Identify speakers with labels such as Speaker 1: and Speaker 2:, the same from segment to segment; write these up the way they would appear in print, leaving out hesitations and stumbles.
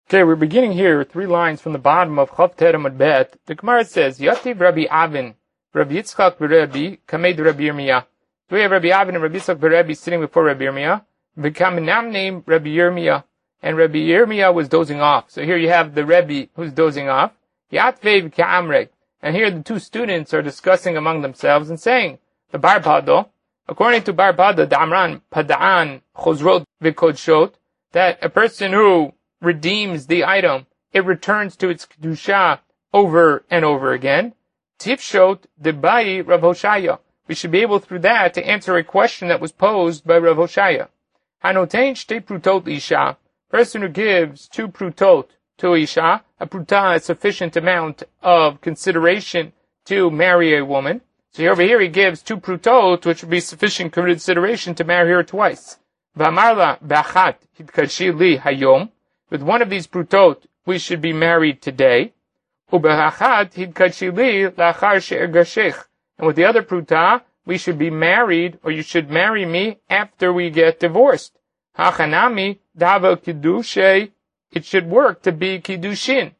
Speaker 1: Okay, we're beginning here 3 lines from the bottom of Chav Tet Amud Bet. The Gemara says, Yativ Rabbi Avin, Rabbi Yitzchak Berebi, Kamed Rabbi Yirmiyah. So we have Rabbi Avin and Rabbi Yitzchak Berebi sitting before Rabbi Yirmiyah. V'kaminam named Rabbi Yirmiyah. And Rabbi Yirmiyah was dozing off. So here you have the Rebbe who's dozing off. Yatvev Ka'amre. And here the 2 students are discussing among themselves and saying, the Bar Pado, according to Bar Pado, Damran Pada'an Chozrot V'Kodshot, that a person who redeems the item, it returns to its kedusha over and over again. Tifshot debai Rav Hoshaya. We should be able through that to answer a question that was posed by Rav Hoshaya. Hanotein shtei prutot isha. Person who gives 2 prutot to isha. A pruta is sufficient amount of consideration to marry a woman. So over here he gives 2 prutot, which would be sufficient consideration to marry her twice. V'amarla b'achat hidkashi li hayom. With one of these prutot, we should be married today. Ubehachat hidkashi li lachar she'ergashech. And with the other pruta, we should be married, or you should marry me after we get divorced. Hachanami dava kiddushay. It should work to be kiddushin.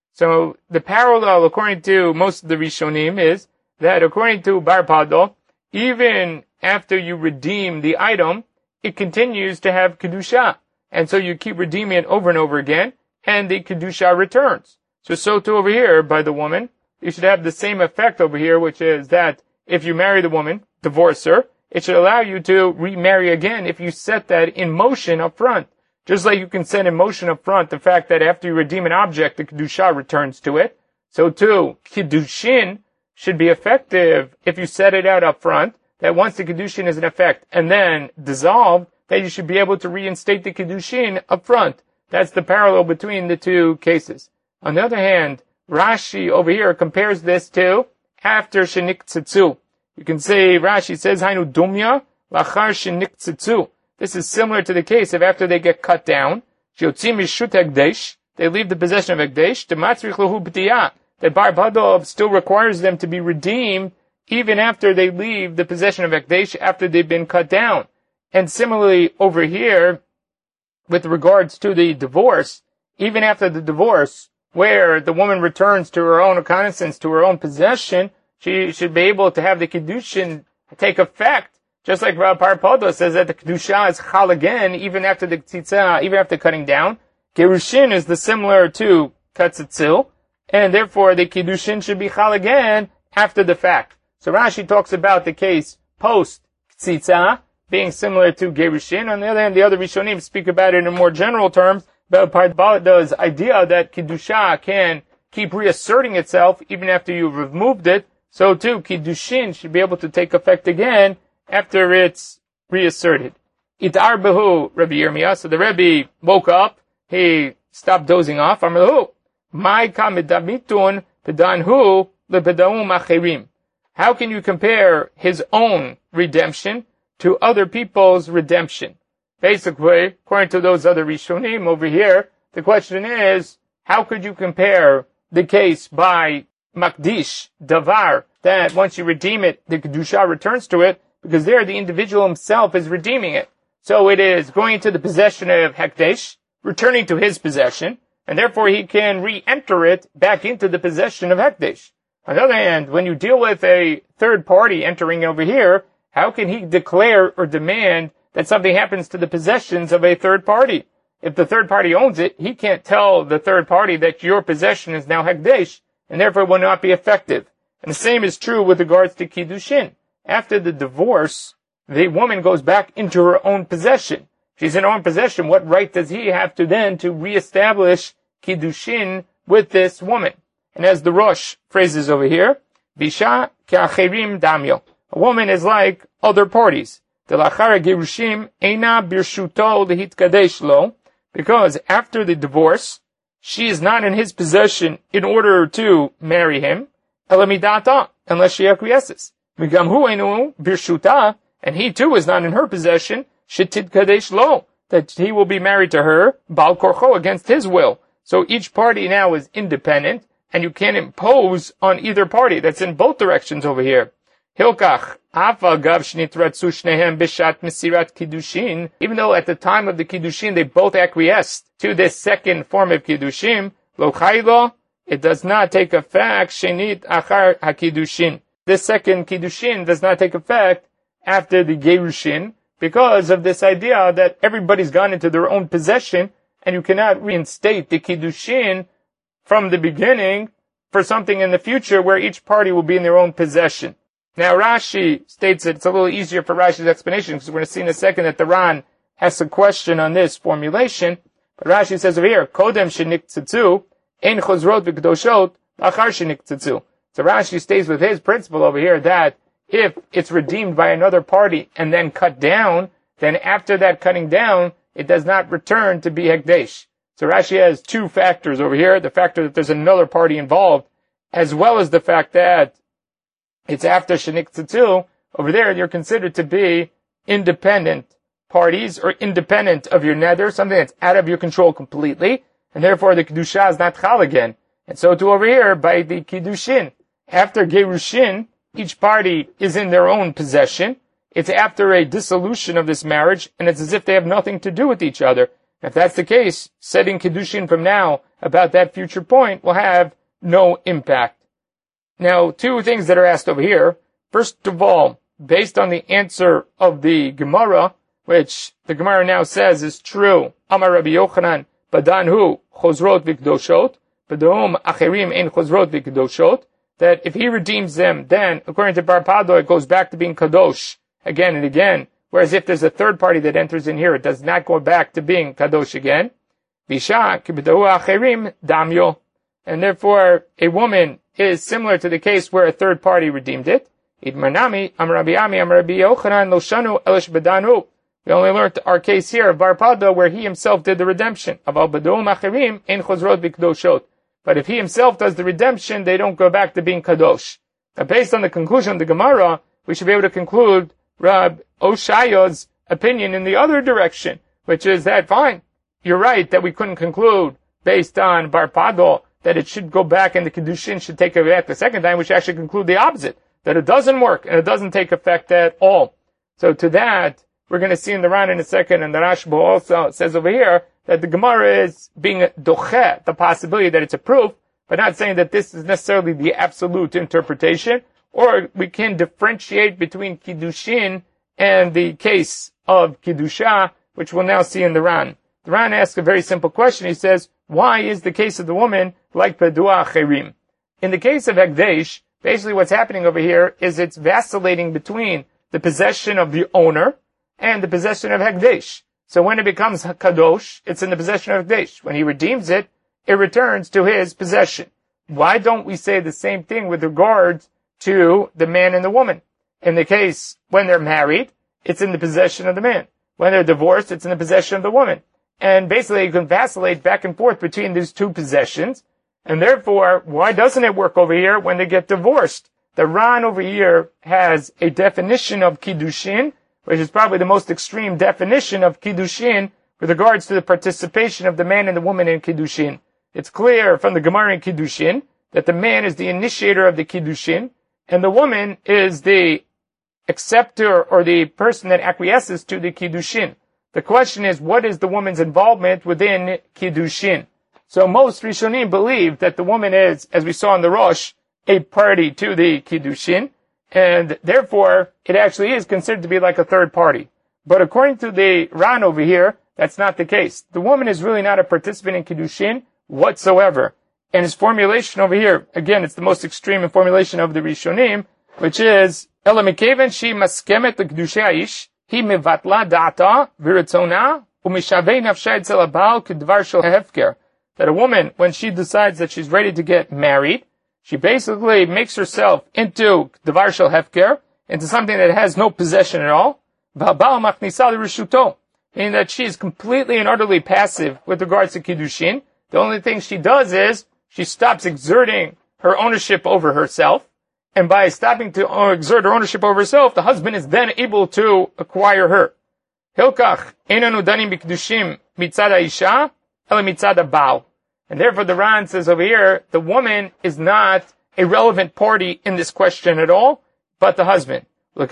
Speaker 1: So the parallel, according to most of the Rishonim, is that according to Bar Pado, even after you redeem the item, it continues to have kedusha. And so you keep redeeming it over and over again, and the kedusha returns. So too over here by the woman, you should have the same effect over here, which is that if you marry the woman, divorce her, it should allow you to remarry again if you set that in motion up front. Just like you can set in motion up front the fact that after you redeem an object, the kedusha returns to it. So too, kiddushin should be effective if you set it out up front, that once the kiddushin is in effect and then dissolved, that you should be able to reinstate the kiddushin up front. That's the parallel between the 2 cases. On the other hand, Rashi over here compares this to after sheniktzitzu. You can say, Rashi says, Hainu dumya lachar sheniktzitzu. This is similar to the case of after they get cut down. Shiotzim mishut hekdesh. They leave the possession of hekdesh. Dematzrich lahu b'tiyah. That Bar Pado still requires them to be redeemed even after they leave the possession of hekdesh, after they've been cut down. And similarly over here, with regards to the divorce, even after the divorce, where the woman returns to her own recognizance, to her own possession, she should be able to have the kiddushin take effect. Just like Rav Bar Pado says that the kedusha is chal again, even after the tzitza, even after cutting down. Gerushin is the similar to katzitzil, and therefore the kiddushin should be chal again after the fact. So Rashi talks about the case post tzitza being similar to gerushin. On the other hand, the other Rishonim speak about it in more general terms, about Pardo's idea that kiddusha can keep reasserting itself even after you've removed it. So too, kiddushin should be able to take effect again after it's reasserted. Itar behu Rabbi Yirmiyah. So the Rebbe woke up. He stopped dozing off. Amrhu, mai kamedamitun pedanhu lepedaum acherim. How can you compare his own redemption to other people's redemption? Basically, according to those other Rishonim over here, the question is, how could you compare the case by Makdish, Davar, that once you redeem it, the Kedusha returns to it, because there the individual himself is redeeming it. So it is going into the possession of Hekdesh, returning to his possession, and therefore he can re-enter it back into the possession of Hekdesh. On the other hand, when you deal with a third party entering over here, how can he declare or demand that something happens to the possessions of a third party? If the third party owns it, he can't tell the third party that your possession is now Hekdesh, and therefore will not be effective. And the same is true with regards to Kiddushin. After the divorce, the woman goes back into her own possession. She's in her own possession. What right does he have to then to reestablish Kiddushin with this woman? And as the Rosh phrases over here, Bisha ke'acherim damyo. A woman is like other parties. Delachar gerushim eina birshuto lehitkadesh lo. Because after the divorce, she is not in his possession in order to marry him. Elamidata, unless she acquiesces. Migamhu enu birshuta, and he too is not in her possession. Shititkadesh lo, that he will be married to her, bal korcho, against his will. So each party now is independent, and you can't impose on either party. That's in both directions over here. Hilkach, Afa gav shnitratzu shnehem bishat mesirat kiddushin. Even though at the time of the kiddushin they both acquiesced to this second form of kiddushin, lo chaylo, it does not take effect shenit achar hakiddushin. This second kiddushin does not take effect after the gerushin because of this idea that everybody's gone into their own possession and you cannot reinstate the kiddushin from the beginning for something in the future where each party will be in their own possession. Now Rashi states that it's a little easier for Rashi's explanation because we're going to see in a second that the Ran asks a question on this formulation. But Rashi says over here, Kodem sheniktzatzu, ein chozrot v'kedoshot, achar sheniktzatzu. So Rashi stays with his principle over here that if it's redeemed by another party and then cut down, then after that cutting down, it does not return to be hekdesh. So Rashi has two factors over here, the factor that there's another party involved, as well as the fact that it's after shenik tzitzu. Over there, you're considered to be independent parties or independent of your nether, something that's out of your control completely, and therefore the kedusha is not chal again. And so too over here, by the kiddushin, after gerushin, each party is in their own possession. It's after a dissolution of this marriage, and it's as if they have nothing to do with each other. If that's the case, setting kiddushin from now about that future point will have no impact. Now, two things that are asked over here. First of all, based on the answer of the Gemara, which the Gemara now says is true, Amar Rabbi Yochanan, Badanhu chozrot v'kedoshot, Badahum acherim ein chozrot v'kedoshot, that if he redeems them, then, according to Bar Pado, it goes back to being kadosh again and again. Whereas if there's a third party that enters in here, it does not go back to being kadosh again. Visha kibedahu acherim damyo. And therefore, a woman is similar to the case where a third party redeemed it. Idmanami, Amrabi Ami, Amrabi Yochanan, Loshanu, Elish Bedanu. We only learned our case here of Bar Pado where he himself did the redemption. Aval Badahum acherim ein chozrot v'kedoshot. But if he himself does the redemption, they don't go back to being kadosh. Now, based on the conclusion of the Gemara, we should be able to conclude Rab Oshaya's opinion in the other direction, which is that, fine, you're right that we couldn't conclude based on Bar Pado that it should go back and the kiddushin should take effect the second time. We should actually conclude the opposite, that it doesn't work and it doesn't take effect at all. So to that, we're going to see in the Ran in a second, and the Rashba also says over here that the Gemara is being doche, the possibility that it's a proof, but not saying that this is necessarily the absolute interpretation, or we can differentiate between kiddushin and the case of kiddusha, which we'll now see in the Ran. The Ran asks a very simple question. He says, why is the case of the woman like pedua acherim? In the case of hekdesh, basically what's happening over here is it's vacillating between the possession of the owner and the possession of hekdesh. So when it becomes kadosh, it's in the possession of hekdesh. When he redeems it, it returns to his possession. Why don't we say the same thing with regards to the man and the woman? In the case when they're married, it's in the possession of the man. When they're divorced, it's in the possession of the woman. And basically you can vacillate back and forth between these two possessions. And therefore, why doesn't it work over here when they get divorced? The Ran over here has a definition of kiddushin, which is probably the most extreme definition of kiddushin with regards to the participation of the man and the woman in kiddushin. It's clear from the Gemara in kiddushin that the man is the initiator of the kiddushin, and the woman is the acceptor or the person that acquiesces to the kiddushin. The question is, what is the woman's involvement within kiddushin? So most Rishonim believe that the woman is, as we saw in the Rosh, a party to the kiddushin, and therefore it actually is considered to be like a third party. But according to the Ran over here, that's not the case. The woman is really not a participant in kiddushin whatsoever. And his formulation over here, again, it's the most extreme in formulation of the Rishonim, which is, Ela mikeven shi maskemet l'kedushay ha'ish, hi mevatla da'ata v'ritzona u'mishavei nafsha etzel ha'ba'al k'dvar shel hefker. That a woman, when she decides that she's ready to get married, she basically makes herself into dvar shel hefker, into something that has no possession at all, v'ha'ba'al machnisa l'rishuto, meaning that she is completely and utterly passive with regards to kiddushin. The only thing she does is she stops exerting her ownership over herself, and by stopping to exert her ownership over herself, the husband is then able to acquire her. Hilkach einanu danim b'kedushim mitzad ha'isha ela mitzad ha'ba'al. And therefore the Ran says over here, the woman is not a relevant party in this question at all, but the husband. And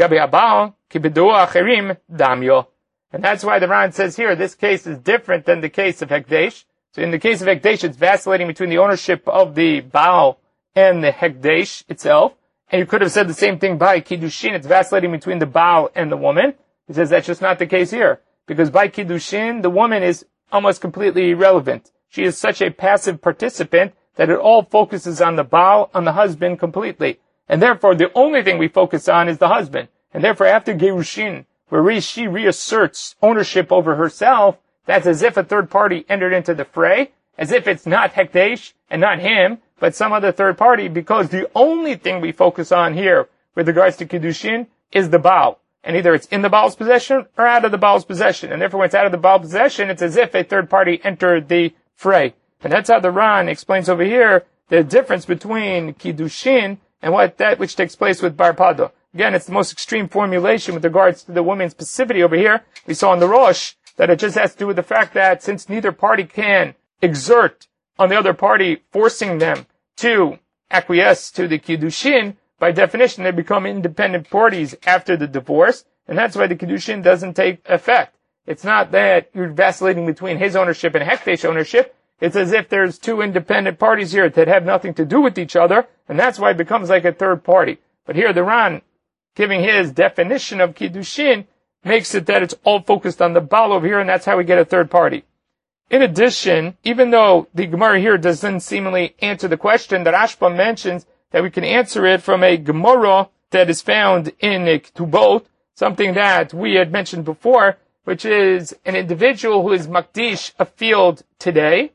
Speaker 1: that's why the Ran says here, this case is different than the case of Hekdesh. So in the case of Hekdesh, it's vacillating between the ownership of the Baal and the Hekdesh itself. And you could have said the same thing by Kiddushin, it's vacillating between the Baal and the woman. He says that's just not the case here. Because by Kiddushin, the woman is almost completely irrelevant. She is such a passive participant that it all focuses on the Baal, on the husband completely. And therefore, the only thing we focus on is the husband. And therefore, after Gerushin, where she reasserts ownership over herself, that's as if a third party entered into the fray, as if it's not Hekdesh and not him, but some other third party, because the only thing we focus on here with regards to Kiddushin is the Baal. And either it's in the Baal's possession or out of the Baal's possession. And therefore, when it's out of the Baal's possession, it's as if a third party entered the fray. And that's how the Ran explains over here the difference between Kiddushin and that which takes place with Bar Pada. Again, it's the most extreme formulation with regards to the woman's passivity over here. We saw in the Rosh that it just has to do with the fact that since neither party can exert on the other party, forcing them to acquiesce to the Kiddushin, by definition they become independent parties after the divorce, and that's why the Kiddushin doesn't take effect. It's not that you're vacillating between his ownership and Hekdesh ownership. It's as if there's two independent parties here that have nothing to do with each other, and that's why it becomes like a third party. But here the Ran, giving his definition of Kiddushin, makes it that it's all focused on the Baal over here, and that's how we get a third party. In addition, even though the Gemara here doesn't seemingly answer the question, the Rashba mentions that we can answer it from a Gemara that is found in Ketubot, something that we had mentioned before, which is an individual who is Makdish a field today,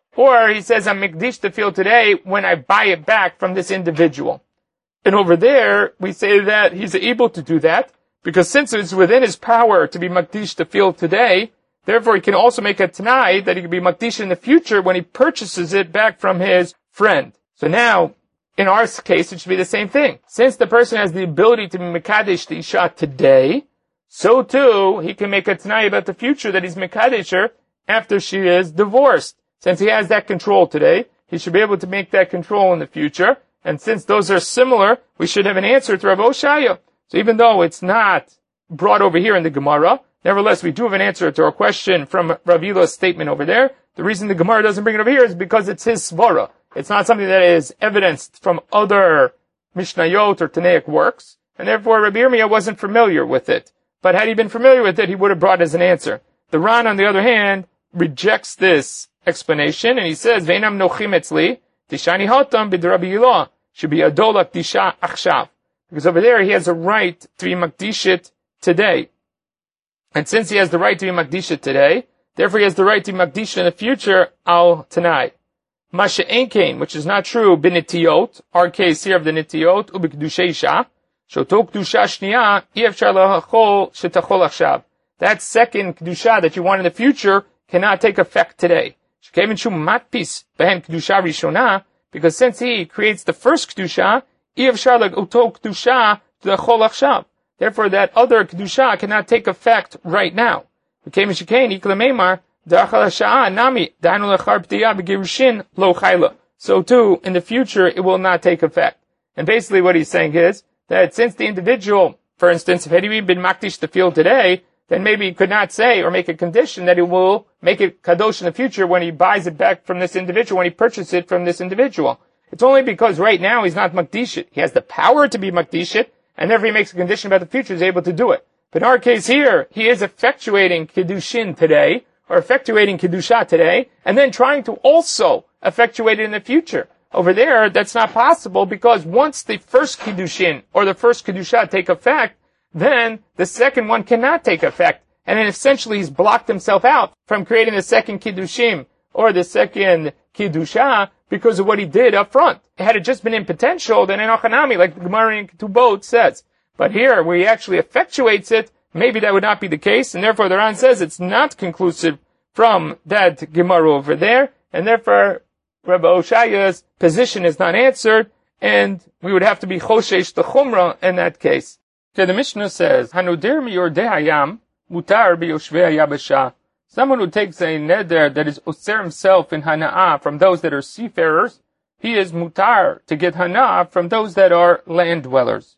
Speaker 1: or he says, I'm Makdish the field today when I buy it back from this individual. And over there, we say that he's able to do that, because since it's within his power to be Makdish the field today, therefore he can also make a Tanai that he can be Makdish in the future when he purchases it back from his friend. So now, in our case, it should be the same thing. Since the person has the ability to be Mekadesh the Isha today, so too, he can make a Tanai about the future that he's Mekadesher after she is divorced. Since he has that control today, he should be able to make that control in the future. And since those are similar, we should have an answer to Rav Oshaya. So even though it's not brought over here in the Gemara, nevertheless, we do have an answer to our question from Rav Ila's statement over there. The reason the Gemara doesn't bring it over here is because it's his svara. It's not something that is evidenced from other Mishnayot or Tanaic works, and therefore Rabbi Yirmiyah wasn't familiar with it. But had he been familiar with it, he would have brought it as an answer. The Ran, on the other hand, rejects this explanation, and he says, Veinam nochim etzli, tishani hotam bid Rabbi Yilah, should be adolak disha achshav. Because over there, he has a right to be makdishit today. And since he has the right to be makdishit today, therefore he has the right to be makdishit in the future, al tanai. Masha Enkain, which is not true, binitiyot, our case here of the nitiyot, ubikdushay shah, shotok dusha shniya, iefshar lahachol shetachol achshav. That second kedusha that you want in the future cannot take effect today. Shekevin shum matpis behen kedusha rishona, because since he creates the first kedusha, iefshar lahutok kedusha shetachol achshav. Therefore, that other kedusha cannot take effect right now. Shekevin shekain ikla so too, in the future, it will not take effect. And basically what he's saying is that since the individual, for instance, if he been makdish the field today, then maybe he could not say or make a condition that he will make it kadosh in the future when he buys it back from this individual, when he purchases it from this individual. It's only because right now he's not makdishit. He has the power to be makdishit, and therefore he makes a condition about the future, he's able to do it. But in our case here, he is effectuating kiddushin today, or effectuating Kedusha today, and then trying to also effectuate it in the future. Over there, that's not possible, because once the first Kiddushin, or the first Kedusha take effect, then the second one cannot take effect. And then essentially he's blocked himself out from creating the second Kiddushim, or the second Kiddusha, because of what he did up front. Had it just been in potential, then in Achanami, like the Gemara in Ketubot says. But here, where he actually effectuates it, maybe that would not be the case, and therefore the Ran says it's not conclusive from that Gemara over there, and therefore Rabbi Oshaya's position is not answered, and we would have to be Choshesh the Chumrah in that case. So the Mishnah says, Hanudir miyordei hayam mutar biyoshvei hayabasha. Someone who takes a neder that is oser himself in hana'ah from those that are seafarers, he is mutar to get hana'ah from those that are land dwellers.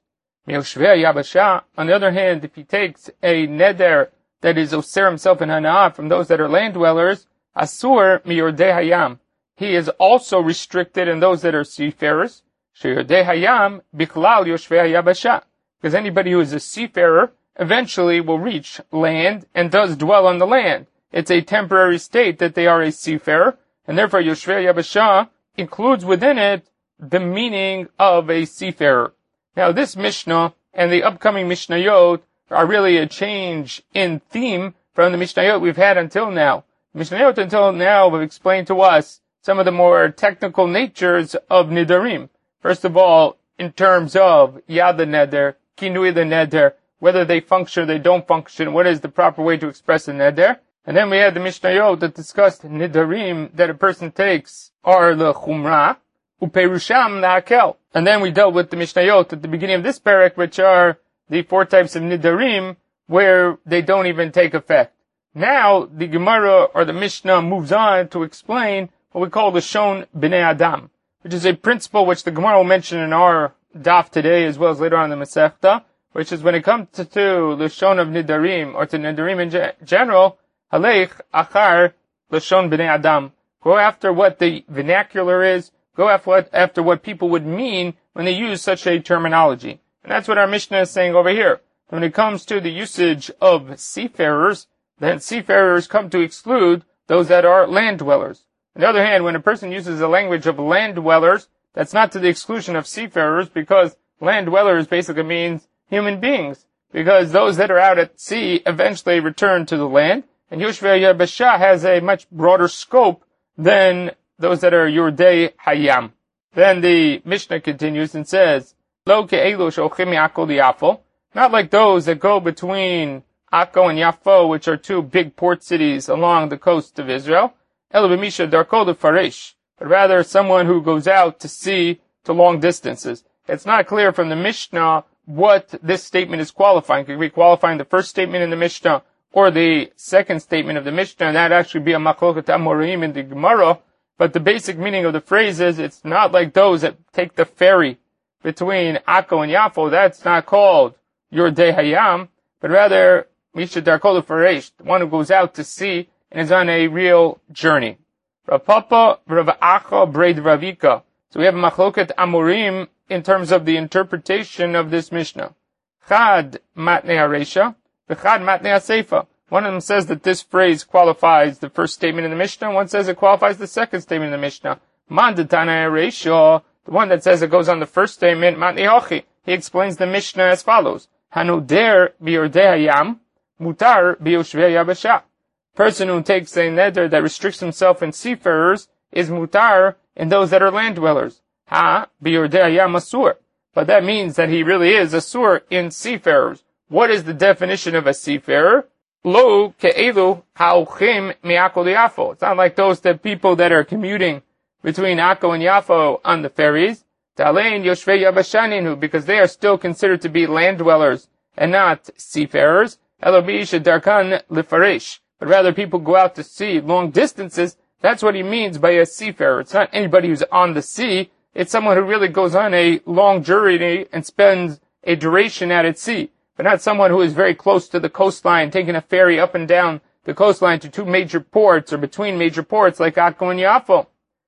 Speaker 1: Miyoshvei Yabasha. On the other hand, if he takes a neder that is oser himself in hana'ah from those that are land dwellers, asur miyordei hayam. He is also restricted in those that are seafarers. Sheyordei hayam bichlal yoshvei Yabasha. Because anybody who is a seafarer eventually will reach land and does dwell on the land. It's a temporary state that they are a seafarer, and therefore Yoshvei Yabasha includes within it the meaning of a seafarer. Now this Mishnah and the upcoming Mishnayot are really a change in theme from the Mishnayot we've had until now. Mishnayot until now have explained to us some of the more technical natures of Nidarim. First of all, in terms of Yad the Neder, Kinui the Neder, whether they function or they don't function, what is the proper way to express a Neder. And then we had the Mishnayot that discussed Nidarim that a person takes are the Chumrah, Uperusham Na'akel. And then we dealt with the Mishnayot at the beginning of this parak, which are the 4 types of Nidarim where they don't even take effect. Now, the Gemara or the Mishnah moves on to explain what we call the Shon B'nei Adam, which is a principle which the Gemara will mention in our daf today as well as later on in the Masechta, which is when it comes to Lashon of Nidarim, or to Nidarim in general, Halech Achar Lashon B'nei Adam. Go after what the vernacular is, go after what people would mean when they use such a terminology. And that's what our Mishnah is saying over here. When it comes to the usage of seafarers, then seafarers come to exclude those that are land dwellers. On the other hand, when a person uses the language of land dwellers, that's not to the exclusion of seafarers, because land dwellers basically means human beings, because those that are out at sea eventually return to the land, and Yoshvei Yabasha has a much broader scope than those that are Yordei Hayam. Then the Mishnah continues and says, Lo ke'elu she'olchim mi'Akko li'Yafo, not like those that go between Akko and Yafo, which are 2 big port cities along the coast of Israel, Elo b'misha darko lefaresh, but rather someone who goes out to sea to long distances. It's not clear from the Mishnah what this statement is qualifying. Could be qualifying the first statement in the Mishnah or the second statement of the Mishnah, and that actually be a machloket amorim in the Gemara. But the basic meaning of the phrase is it's not like those that take the ferry between Akko and Yafo. That's not called Yordei Hayam, but rather Misha Darko Lefaresh, the one who goes out to sea and is on a real journey. Rav Papa, Rav Acha, Braid Ravika. So we have a machloket amorim in terms of the interpretation of this Mishnah. Chad matnei haresha, v'chad matnei haseifa. One of them says that this phrase qualifies the first statement in the Mishnah, one says it qualifies the second statement in the Mishnah. Man detanei haresha, the one that says it goes on the first statement, matnei hochi. He explains the Mishnah as follows. Hanuder biyordei hayam, mutar biyoshvei yabasha. Person who takes a neder that restricts himself in seafarers is mutar in those that are land dwellers. Ha, biyordei hayam asur. But that means that he really is asur in seafarers. What is the definition of a seafarer? Lo ke'elu ha'ochim mi'Akko li'Yafo. It's not like those people that are commuting between Akko and Yafo on the ferries. Ta'alein yoshvei yabashaninu, because they are still considered to be land dwellers and not seafarers. Elo b'isha darkan lefaresh. But rather people go out to sea long distances. That's what he means by a seafarer. It's not anybody who's on the sea. It's someone who really goes on a long journey and spends a duration out at sea. But not someone who is very close to the coastline, taking a ferry up and down the coastline to 2 major ports or between major ports like Akko and Yafo.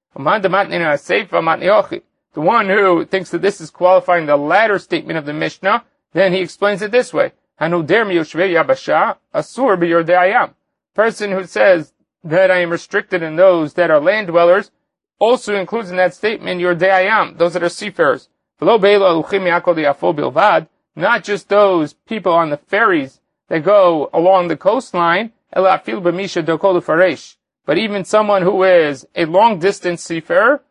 Speaker 1: The one who thinks that this is qualifying the latter statement of the Mishnah, then he explains it this way. Hanuder miyoshvei yabasha, asur biyordei hayam. Person who says that I am restricted in those that are land dwellers also includes in that statement Yordei Hayam, those that are seafarers. Not just those people on the ferries that go along the coastline, but even someone who is a long distance seafarer,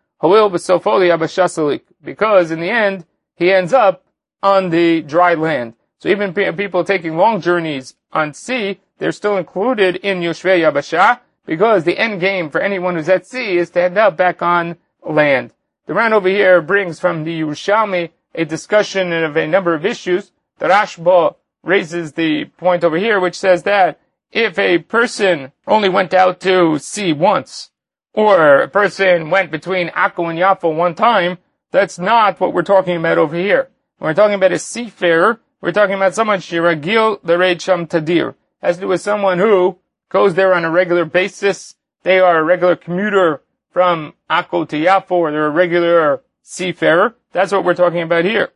Speaker 1: because in the end he ends up on the dry land. So even people taking long journeys on sea, they're still included in Yoshvei Yabasha, because the end game for anyone who's at sea is to end up back on land. The Ran over here brings from the Yerushalmi a discussion of a number of issues. The Rashba raises the point over here, which says that if a person only went out to sea once, or a person went between Akko and Yafo one time, that's not what we're talking about over here. When we're talking about a seafarer, we're talking about someone shiragil l'reid sham tadir. Has to do with someone who goes there on a regular basis. They are a regular commuter from Akko to Yafo, or they're a regular seafarer. That's what we're talking about here.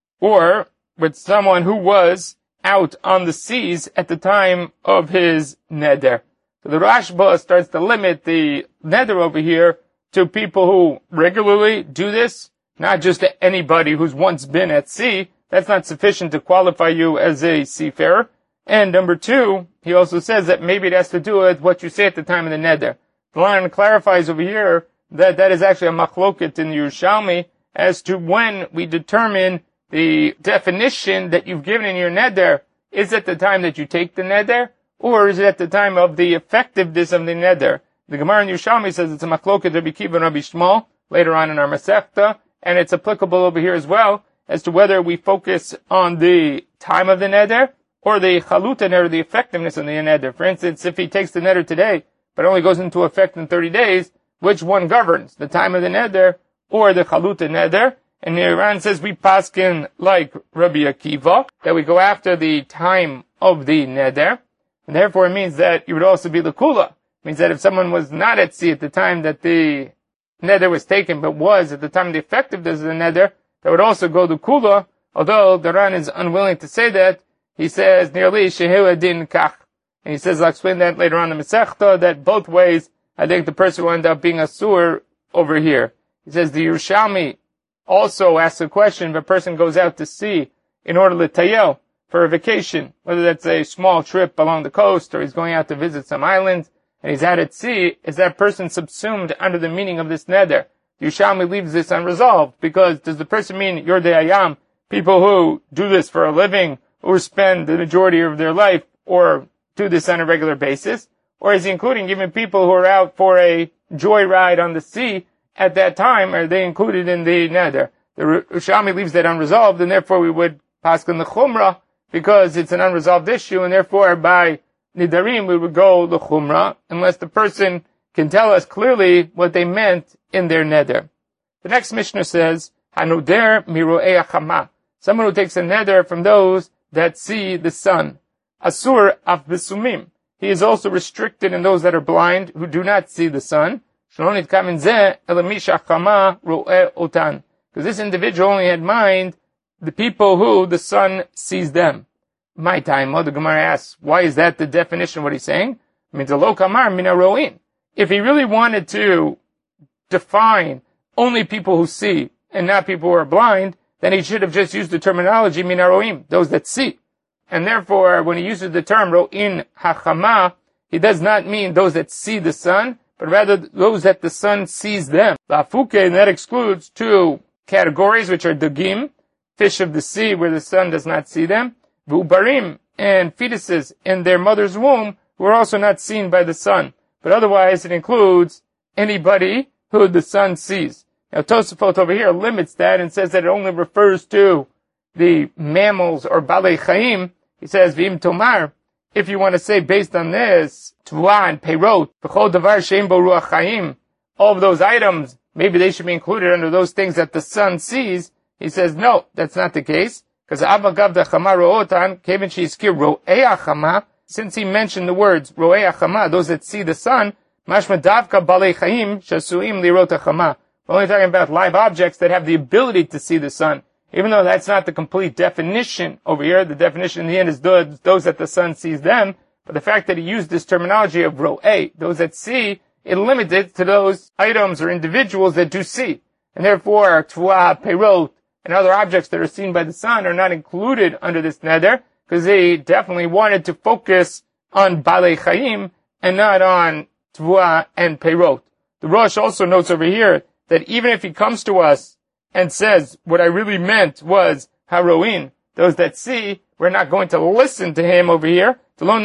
Speaker 1: Or with someone who was out on the seas at the time of his neder. So the Rashba starts to limit the neder over here to people who regularly do this, not just to anybody who's once been at sea. That's not sufficient to qualify you as a seafarer. And number two, he also says that maybe it has to do with what you say at the time of the neder. The line clarifies over here that that is actually a machloket in the Yerushalmi as to when we determine the definition that you've given in your neder. Is it the time that you take the neder, or is it at the time of the effectiveness of the neder? The Gemara in Yerushalmi says it's a machloket Rabbi Kiva and Rabbi Shmuel later on in our Masechta, and it's applicable over here as well as to whether we focus on the time of the neder or the chaluta neder, the effectiveness of the neder. For instance, if he takes the neder today, but only goes into effect in 30 days, which one governs? The time of the neder or the chaluta neder? And the Iran says we paskin like Rabbi Akiva, that we go after the time of the neder. And therefore it means that you would also be l'kula. It means that if someone was not at sea at the time that the neder was taken, but was at the time of the effectiveness of the neder, that would also go to kula, although the Ran is unwilling to say that. He says, nearly shehu adin kach. And he says, I'll explain that later on in the Masechta, that both ways, I think the person will end up being a sur over here. He says, the Yerushalmi also asks a question, if a person goes out to sea in order to tayel, for a vacation, whether that's a small trip along the coast, or he's going out to visit some islands, and he's out at sea, is that person subsumed under the meaning of this neder? The Yerushalmi leaves this unresolved, because does the person mean Yordei Hayam, people who do this for a living, or spend the majority of their life, or do this on a regular basis? Or is he including even people who are out for a joyride on the sea at that time? Are they included in the neder? The Yerushalmi leaves that unresolved, and therefore we would paskin the chumrah, because it's an unresolved issue, and therefore by nidarim we would go the chumrah, unless the person can tell us clearly what they meant in their neder. The next Mishnah says, Hanuder miro'ei achama. Someone who takes a neder from those that see the sun. Asur af besumim. He is also restricted in those that are blind, who do not see the sun. Because this individual only had in mind the people who the sun sees them. My time, the Gemara asks, why is that the definition of what he's saying? It means a lo kamar mina ro'in. If he really wanted to define only people who see and not people who are blind, then he should have just used the terminology mina ro'im, those that see. And therefore, when he uses the term ro'in hachama, he does not mean those that see the sun, but rather those that the sun sees them. La'fuke, and that excludes two categories, which are dagim, fish of the sea where the sun does not see them, v'ubarim, and fetuses in their mother's womb who are also not seen by the sun. But otherwise it includes anybody who the sun sees. Now Tosafot over here limits that and says that it only refers to the mammals or balei chaim. He says, v'im tomar, if you want to say based on this, tvua and peirot, v'chol davar she'em bo ruach chaim, all of those items, maybe they should be included under those things that the sun sees. He says, no, that's not the case. Because Abagav the Chama Ro'otan, Kevin Shizkir Ro'ei Achama, since he mentioned the words Ro'ei Achama, those that see the sun, Mashma Davka Balei Chaim Shasuim Lirot Achama. We're only talking about live objects that have the ability to see the sun. Even though that's not the complete definition over here, the definition in the end is those that the sun sees them. But the fact that he used this terminology of Ro'ei, those that see, it limited to those items or individuals that do see. And therefore, Tvua, Peirot, and other objects that are seen by the sun are not included under this neder, because they definitely wanted to focus on Balei Chaim and not on Tvua and Peirot. The Rosh also notes over here that even if he comes to us and says, what I really meant was Haroin, those that see, we're not going to listen to him over here. Person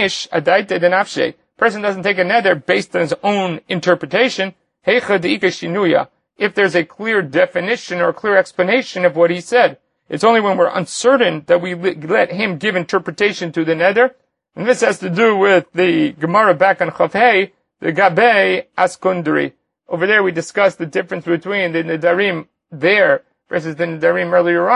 Speaker 1: doesn't take a neder based on his own interpretation. If there's a clear definition or a clear explanation of what he said. It's only when we're uncertain that we let him give interpretation to the neder. And this has to do with the Gemara back on Chavhei, the Gabei Askundri. Over there we discussed the difference between the nedarim there versus the nedarim earlier on.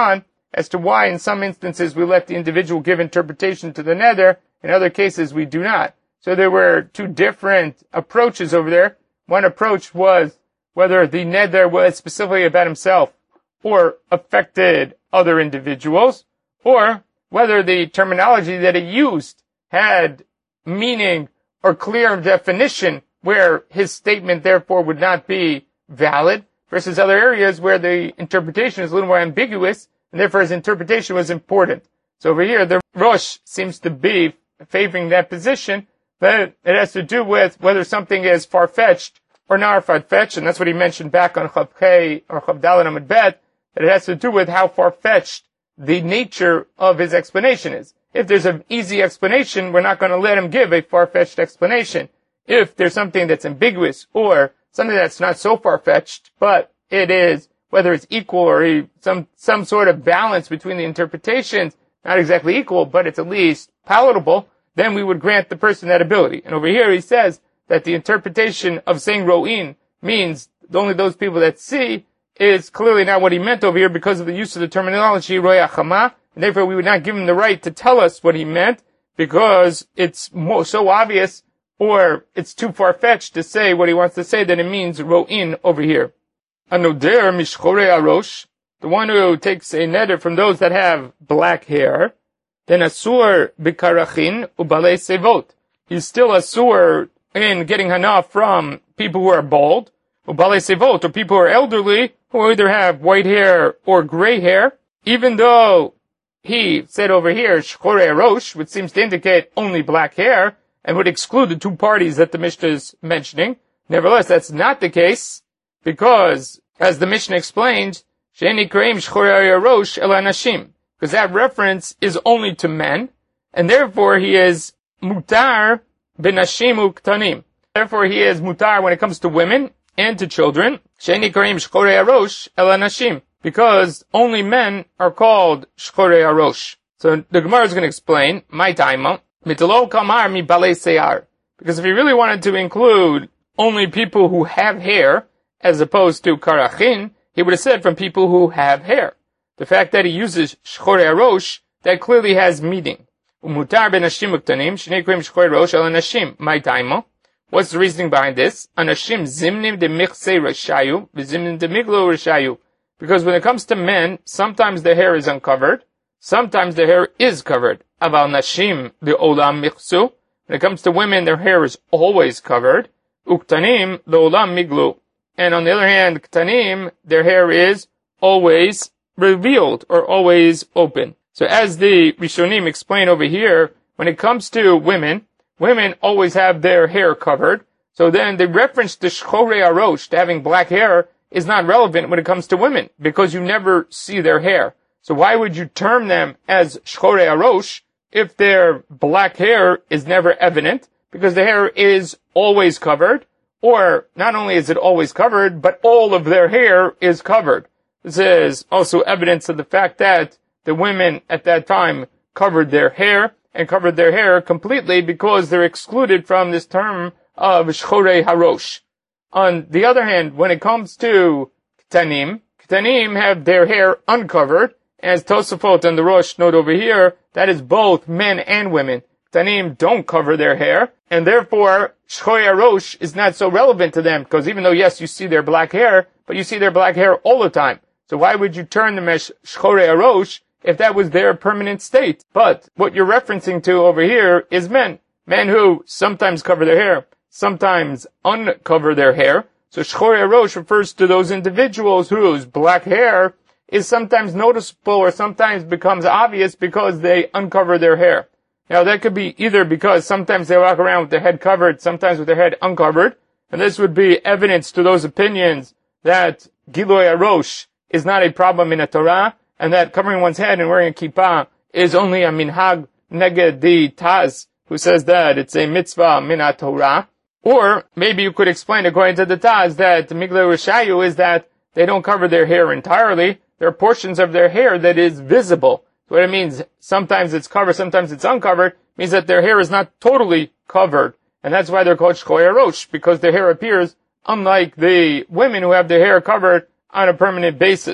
Speaker 1: as to why in some instances we let the individual give interpretation to the neder, in other cases we do not. So there were two different approaches over there. One approach was whether the neder was specifically about himself or affected other individuals, or whether the terminology that he used had meaning or clear definition where his statement therefore would not be valid, versus other areas where the interpretation is a little more ambiguous and therefore his interpretation was important. So over here the Rosh seems to be favoring that position, but it has to do with whether something is far-fetched or not far-fetched, and that's what he mentioned back on Chav Chei or Chav Dalet Amud Bet, that it has to do with how far-fetched the nature of his explanation is. If there's an easy explanation, we're not going to let him give a far-fetched explanation. If there's something that's ambiguous or something that's not so far-fetched, but it is, whether it's equal or some sort of balance between the interpretations, not exactly equal, but it's at least palatable, then we would grant the person that ability. And over here he says that the interpretation of saying ro'in means only those people that see is clearly not what he meant over here because of the use of the terminology roya chama, and therefore we would not give him the right to tell us what he meant because it's so obvious or it's too far-fetched to say what he wants to say that it means ro'in over here. Anoder mishchorei arosh, the one who takes a neder from those that have black hair, then asur b'karachin ubalei sevot. He's still asur in getting hana from people who are bald, ubalei sevot, or people who are elderly, who either have white hair or gray hair, even though he said over here, shchorei arosh, which seems to indicate only black hair, and would exclude the two parties that the Mishnah is mentioning. Nevertheless, that's not the case, because, as the Mishnah explains, she'eni kreim shchorei arosh el anashim, because that reference is only to men, and therefore he is mutar benashim uktanim. Therefore he is mutar when it comes to women and to children, she'eni kreim shchorei arosh el anashim, because only men are called shchorei arosh. So the Gemara is going to explain, my taima, mitalo kamar mi balei seyar, because if he really wanted to include only people who have hair, as opposed to karachin, he would have said from people who have hair. The fact that he uses shchorei arosh, that clearly has meaning. Umutar benashim uktanim, shnei krim shchorei arosh el anashim, my taima. What's the reasoning behind this? Anashim zimnim de michsei rashayu, v'zimnim de miglo rashayu. Because when it comes to men, sometimes the hair is uncovered, sometimes the hair is covered. Aval nashim the olam michsu. When it comes to women, their hair is always covered. Uktanim the olam miglu. And on the other hand, ktanim, their hair is always revealed or always open. So as the Rishonim explain over here, when it comes to women, women always have their hair covered. So then the reference to shchorei arosh, to having black hair, is not relevant when it comes to women, because you never see their hair. So why would you term them as shchorei arosh if their black hair is never evident? Because the hair is always covered, or not only is it always covered, but all of their hair is covered. This is also evidence of the fact that the women at that time covered their hair, and covered their hair completely because they're excluded from this term of shchorei harosh. On the other hand, when it comes to ktanim, ktanim have their hair uncovered, as Tosafot and the Rosh note over here, that is both men and women. Ktanim don't cover their hair, and therefore shchorei arosh is not so relevant to them, because even though yes, you see their black hair, but you see their black hair all the time. So why would you turn them as shchorei arosh if that was their permanent state? But what you're referencing to over here is men. Men who sometimes cover their hair, sometimes uncover their hair. So shchorei arosh refers to those individuals whose black hair is sometimes noticeable or sometimes becomes obvious because they uncover their hair. Now that could be either because sometimes they walk around with their head covered, sometimes with their head uncovered, and this would be evidence to those opinions that Giloi Arosh is not a problem in a Torah, and that covering one's head and wearing a kippah is only a minhag neged di Taz, who says that it's a mitzvah min Torah. Or maybe you could explain according to the Taz that Miglei Rishayu is that they don't cover their hair entirely. There are portions of their hair that is visible. So what it means, sometimes it's covered, sometimes it's uncovered, means that their hair is not totally covered. And that's why they're called shchorei arosh, because their hair appears unlike the women who have their hair covered on a permanent basis.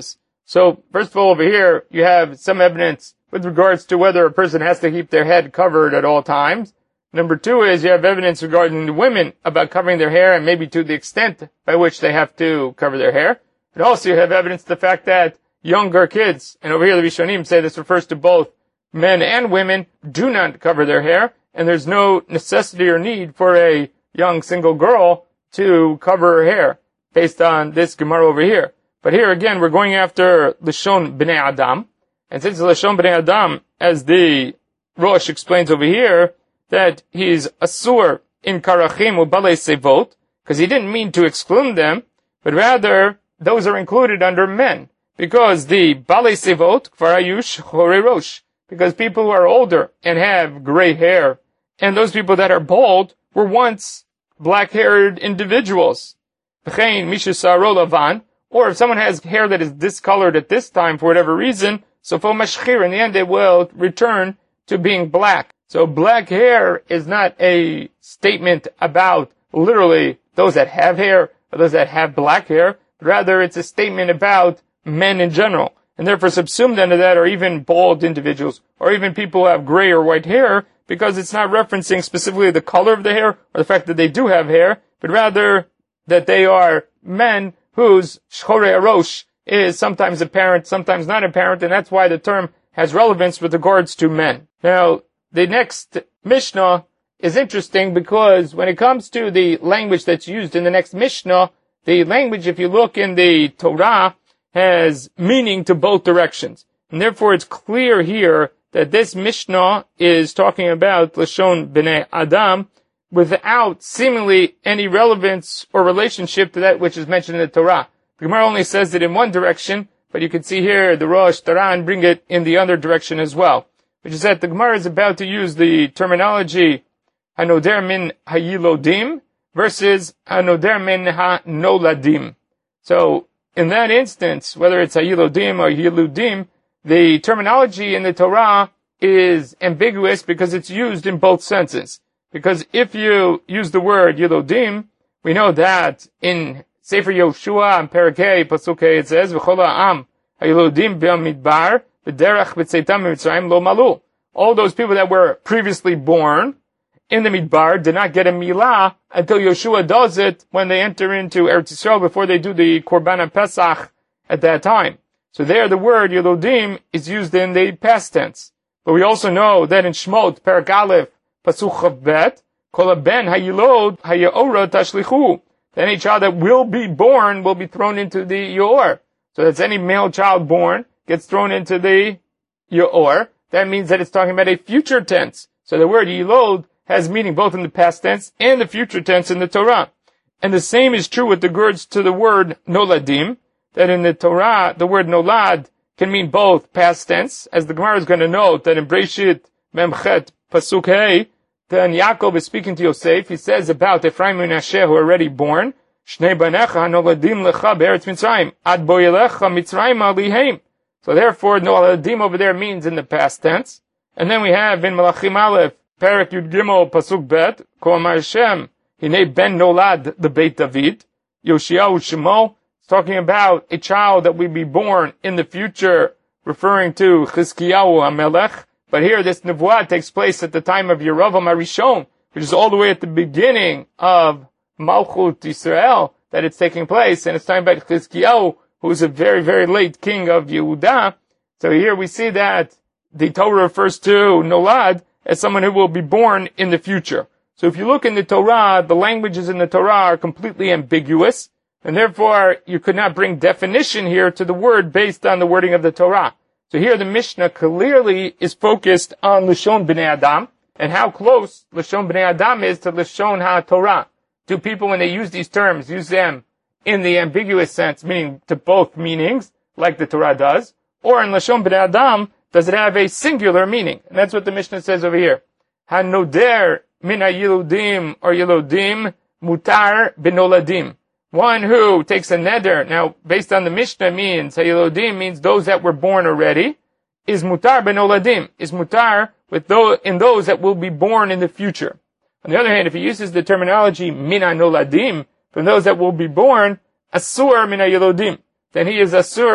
Speaker 1: So, first of all, over here, you have some evidence with regards to whether a person has to keep their head covered at all times. Number two is you have evidence regarding the women about covering their hair and maybe to the extent by which they have to cover their hair. And also you have evidence to the fact that younger kids, and over here the Rishonim say this refers to both men and women, do not cover their hair, and there's no necessity or need for a young single girl to cover her hair based on this Gemara over here. But here again, we're going after Lashon Bnei Adam. And since Lashon Bnei Adam, as the Rosh explains over here, that he's asur in karachim u balei sevot, because he didn't mean to exclude them, but rather those are included under men. Because the balei sevot, kfar ayush chorei rosh, because people who are older and have gray hair, and those people that are bald were once black-haired individuals. V'chein misha saro lavan, or if someone has hair that is discolored at this time for whatever reason, so for mashchir, in the end it will return to being black. So black hair is not a statement about literally those that have hair or those that have black hair, but rather it's a statement about men in general. And therefore subsumed under that are even bald individuals, or even people who have gray or white hair, because it's not referencing specifically the color of the hair or the fact that they do have hair, but rather that they are men whose shchorei arosh is sometimes apparent, sometimes not apparent, and that's why the term has relevance with regards to men. Now, the next Mishnah is interesting because when it comes to the language that's used in the next Mishnah, the language, if you look in the Torah, has meaning to both directions. And therefore it's clear here that this Mishnah is talking about Lashon Bnei Adam without seemingly any relevance or relationship to that which is mentioned in the Torah. The Gemara only says it in one direction, but you can see here the Rosh Taran bring it in the other direction as well, which is that the Gemara is about to use the terminology Hanoder min hayilodim versus Hanoder min ha-noladim. So, in that instance, whether it's hayilodim or yiludim, the terminology in the Torah is ambiguous because it's used in both senses. Because if you use the word yilodim, we know that in Sefer Yoshua and Parakei, Pasuk Hey, it says, V'chol ha'am hayilodim b'amidbar v'derech b'tzeitam b'mitzrayim lo malu. All those people that were previously born in the Midbar did not get a milah until Yoshua does it when they enter into Eretz Yisrael before they do the Korban Pesach at that time. So there the word Yelodim is used in the past tense. But we also know that in Shmot, Perak Aleph, Pasuk Chav Bet, Kol ben hayilod hayaora tashlichu. Any child that will be born will be thrown into the Yor. So that's any male child born gets thrown into the Yor. That means that it's talking about a future tense. So the word Yilod has meaning both in the past tense and the future tense in the Torah. And the same is true with regards to the word Noladim, that in the Torah, the word Nolad can mean both past tense, as the Gemara is going to note that in Breshit Memchet Pasuk Hey, then Yaakov is speaking to Yosef, he says about Ephraim and Menashe who are already born, Shnei banecha noladim lecha be'eretz Mitzrayim, ad bo yelecha Mitzrayim aliheim. So therefore, Noladim over there means in the past tense. And then we have in Malachim Aleph, Perak Yud Gimel Pasuk Bet, Kol Amar Hashem, Hinei Ben Nolad the Beit David, Yoshiyahu Shemo, it's talking about a child that will be born in the future, referring to Chizkiyahu HaMelech. But here this Nevuah takes place at the time of Yeravam HaRishon, which is all the way at the beginning of Malchut Yisrael that it's taking place. And it's talking about Chizkiyahu, who is a very, very late king of Yehuda. So here we see that the Torah refers to Nolad as someone who will be born in the future. So if you look in the Torah, the languages in the Torah are completely ambiguous, and therefore you could not bring definition here to the word based on the wording of the Torah. So here the Mishnah clearly is focused on Lashon Bnei Adam, and how close Lashon Bnei Adam is to Lashon HaTorah. Do people, when they use these terms, use them in the ambiguous sense, meaning to both meanings, like the Torah does, or in Lashon Bnei Adam, does it have a singular meaning? And that's what the Mishnah says over here. Hanoder min hayiludim or yilodim mutar benoladim. One who takes a neder, now based on the Mishnah means, hayilodim means those that were born already, is mutar benoladim, is mutar with in those that will be born in the future. On the other hand, if he uses the terminology min hanoladim, from those that will be born, asur min hayilodim, then he is asur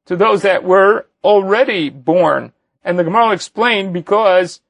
Speaker 1: to those that were already born. And the Gemara will explain because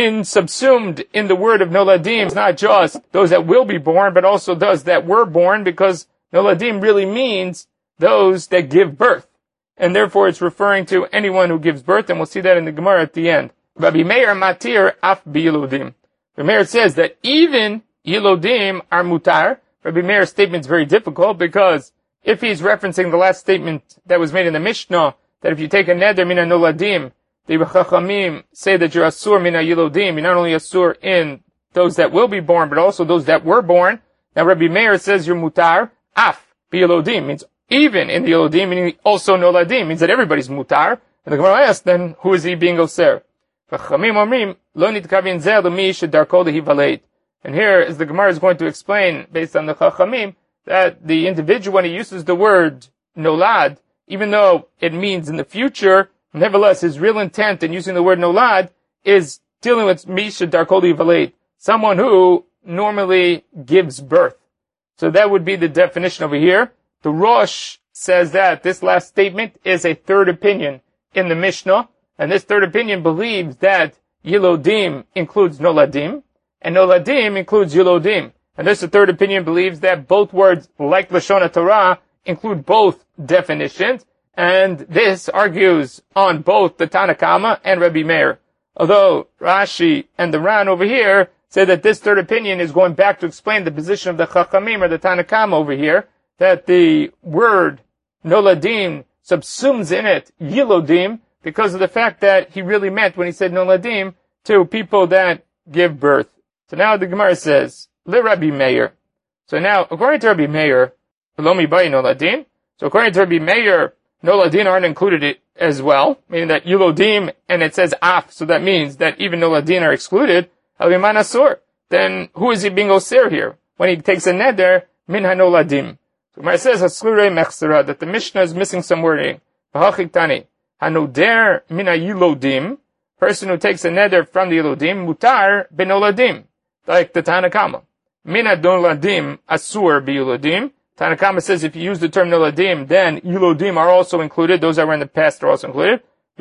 Speaker 1: subsumed in the word of noladim is not just those that will be born, but also those that were born, because noladim really means those that give birth. And therefore it's referring to anyone who gives birth, and we'll see that in the Gemara at the end. Rabbi Meir matir af biyilodim. Rabbi Meir says that even yilodim are mutar. Rabbi Meir's statement is very difficult because if he's referencing the last statement that was made in the Mishnah, that if you take a neder mina noladim, the Chachamim say that you're asur mina yilodim, you're not only asur in those that will be born, but also those that were born. Now Rabbi Meir says you're mutar af biyilodim, means even in the yilodim, meaning also noladim, means that everybody's mutar. And the Gemara asks, then who is he being oser? Chachamim omrim lo nitkavin zeh l'mi shedarko lehivaled. And here, as the Gemara is going to explain, based on the Chachamim, that the individual, when he uses the word nolad, even though it means in the future, nevertheless, his real intent in using the word nolad is dealing with misha darkoli valed, someone who normally gives birth. So that would be the definition over here. The Rosh says that this last statement is a third opinion in the Mishnah, and this third opinion believes that yilodim includes noladim, and noladim includes yilodim. And this third opinion believes that both words, like Lashon Torah, include both definitions, and this argues on both the Tanna Kama and Rabbi Meir. Although Rashi and the Ran over here say that this third opinion is going back to explain the position of the Chachamim or the Tanna Kama over here, that the word noladim subsumes in it yilodim because of the fact that he really meant when he said noladim to people that give birth. So now the Gemara says, Le Rabbi Meir. So now, according to Rabbi Meir, Lomi Bayi Noladim. So according to Rabbi Meir, Noladim aren't included as well, meaning that Yilodim, and it says Af, so that means that even Noladim are excluded. Aliman Asur. Then who is he being Osir here? When he takes a neder, Min HaNoladim. So Gemara says, Haslurei Mechsera, that the Mishnah is missing some wording. V'hachik Tani. Hanoder Min HaYilodim. Person who takes a neder from the Yilodim, Mutar Benoladim. Like the Tanna Kama. Mina noladim asur biyilodim. Tanna Kama says if you use the term noladim, then yilodim are also included. Those that were in the past are also included.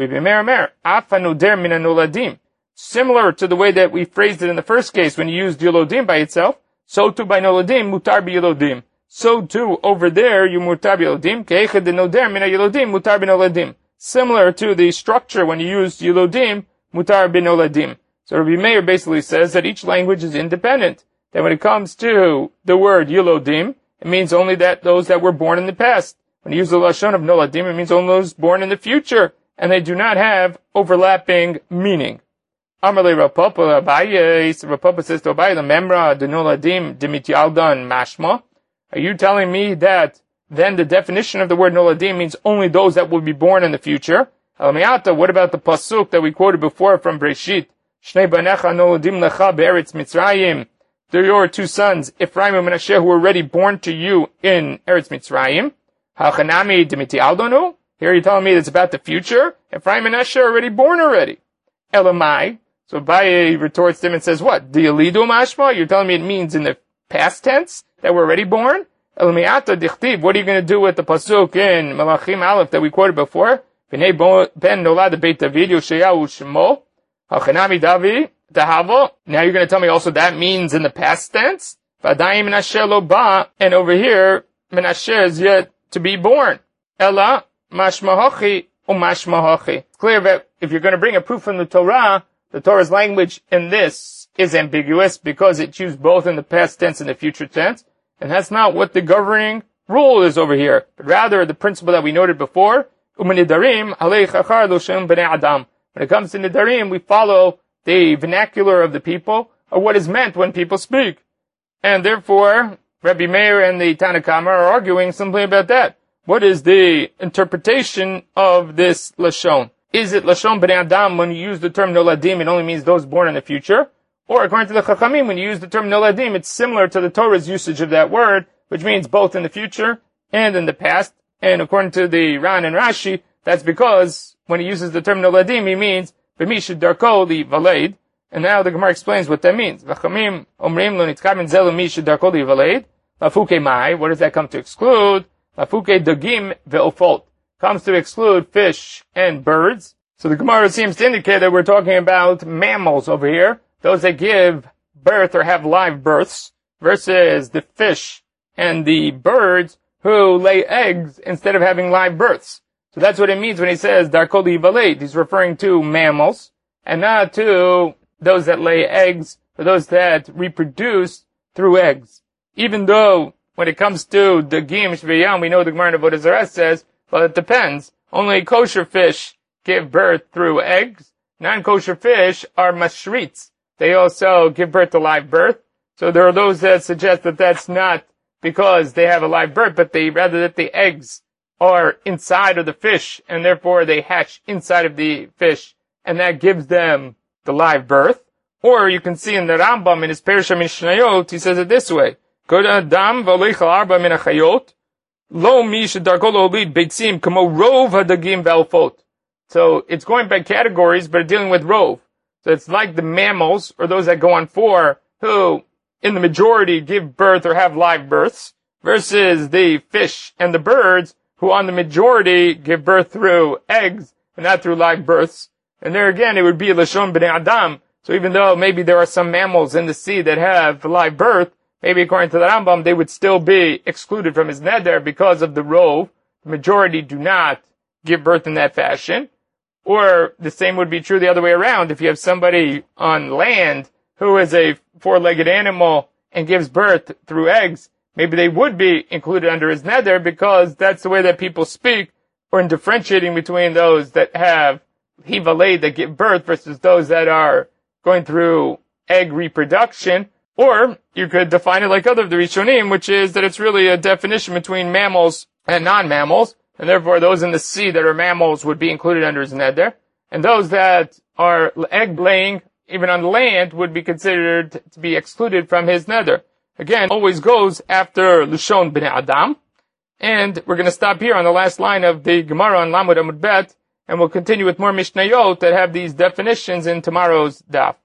Speaker 1: Afanoder mina noladim. Similar to the way that we phrased it in the first case when you used yilodim by itself, so too by noladim, mutar biyilodim. So too over there, you mutar biyilodim. Ke'echad denoder mina yilodim, mutar binoladim. Similar to the structure when you used yilodim, mutar binoladim. So Rabbi Meir basically says that each language is independent. That when it comes to the word yilodim, it means only that those that were born in the past. When you use the lashon of noladim, it means only those born in the future, and they do not have overlapping meaning. Amarle Rav Papa Abaye, Rav Papa says to Abaye, the memra de noladim demityaldan mashma. Are you telling me that then the definition of the word noladim means only those that will be born in the future? Alamiyata, what about the pasuk that we quoted before from Breshit? Shnei banecha noladim lecha be'eretz Mitzrayim. They're your two sons, Ephraim and Menashe, who were already born to you in Eretz Mitzrayim. Hachanami demiti aldonu. Here you're telling me it's about the future. Ephraim and Menashe are already born already. Elamai. So Abaye retorts to him and says, what? Dialidu mashma? You're telling me it means in the past tense that we're already born? Elamiata dichtib. What are you going to do with the pasuk in Malachim Aleph that we quoted before? V'nei ben nolad beit David Yosheyahu shemo. Hachanami Davi. Now you're going to tell me also that means in the past tense? Vadayim Menashe lo ba, and over here, Menashe is yet to be born. Ella, mashmahachi, umashmahachi. It's clear that if you're going to bring a proof from the Torah's language in this is ambiguous because it's used both in the past tense and the future tense, and that's not what the governing rule is over here. But rather, the principle that we noted before, umanidarim, alei chachar lo shem b'nei adam. When it comes to nidarim, we follow the vernacular of the people, or what is meant when people speak. And therefore, Rabbi Meir and the Tanna Kama are arguing simply about that. What is the interpretation of this Lashon? Is it Lashon B'nai Adam when you use the term Noladim, it only means those born in the future? Or according to the Chachamim, when you use the term Noladim, it's similar to the Torah's usage of that word, which means both in the future and in the past. And according to the Ran and Rashi, that's because when he uses the term Noladim, he means B'mishid darko li valed. And now the Gemara explains what that means. V'chamim omrim lo nitkabin zelu mishid darko li valed. Lafuke mai. What does that come to exclude? Lafuke dagim ve'ofot. comes to exclude fish and birds. So the Gemara seems to indicate that we're talking about mammals over here, those that give birth or have live births, versus the fish and the birds who lay eggs instead of having live births. So that's what it means when he says Darko Livaleit. He's referring to mammals and not to those that lay eggs or those that reproduce through eggs. Even though when it comes to Dagim Shviyam, we know the Gemara in Avodah Zarah says, well, it depends. Only kosher fish give birth through eggs. Non-kosher fish are mashrits. They also give birth to live birth. So there are those that suggest that that's not because they have a live birth, but rather that the eggs are inside of the fish, and therefore they hatch inside of the fish, and that gives them the live birth. Or you can see in the Rambam, in his Perusha Mishnayot, he says it this way, Kod Adam v'oleichal arba min hachayot, lo mi shedarko lo'olid beitzim kamo rov hadagim v'alfot. So it's going by categories, but dealing with rov. So it's like the mammals, or those that go on four, who in the majority give birth or have live births, versus the fish and the birds, who on the majority give birth through eggs and not through live births. And there again, it would be Lashon B'nai Adam. So even though maybe there are some mammals in the sea that have live birth, maybe according to the Rambam, they would still be excluded from his neder because of the rov. The majority do not give birth in that fashion. Or the same would be true the other way around. If you have somebody on land who is a four-legged animal and gives birth through eggs, maybe they would be included under his neder because that's the way that people speak, or in differentiating between those that have hivalei that give birth versus those that are going through egg reproduction. Or you could define it like other of the Rishonim, which is that it's really a definition between mammals and non-mammals, and therefore those in the sea that are mammals would be included under his neder, and those that are egg-laying, even on land, would be considered to be excluded from his neder. Again, always goes after Lashon B'nai Adam. And we're going to stop here on the last line of the Gemara on Lamud Amud Bet, and we'll continue with more Mishnayot that have these definitions in tomorrow's daf.